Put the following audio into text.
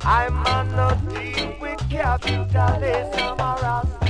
I'm on no deal with capitalism or else